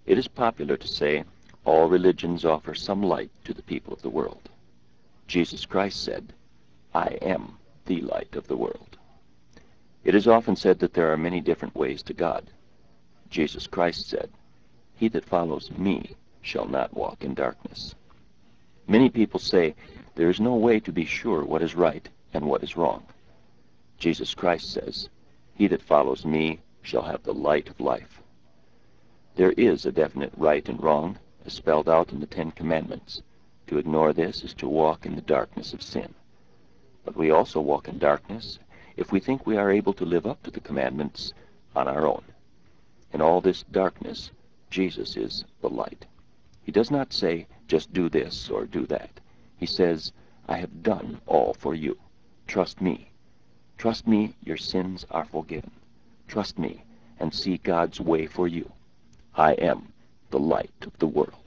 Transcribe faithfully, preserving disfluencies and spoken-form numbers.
It is popular to say all religions offer some light to the people of the world. Jesus Christ said, "I am the light of the world." It is often said that there are many different ways to God. Jesus Christ said, "He that follows me shall not walk in darkness." Many people say there is no way to be sure what is right and what is wrong. Jesus Christ says, "He that follows me shall have the light of life." There is a definite right and wrong, as spelled out in the Ten Commandments. To ignore this is to walk in the darkness of sin. But we also walk in darkness if we think we are able to live up to the commandments on our own. In all this darkness, Jesus is the light. He does not say, just do this or do that. He says, "I have done all for you. Trust me. Trust me, your sins are forgiven. Trust me, and see God's way for you. I am the light of the world."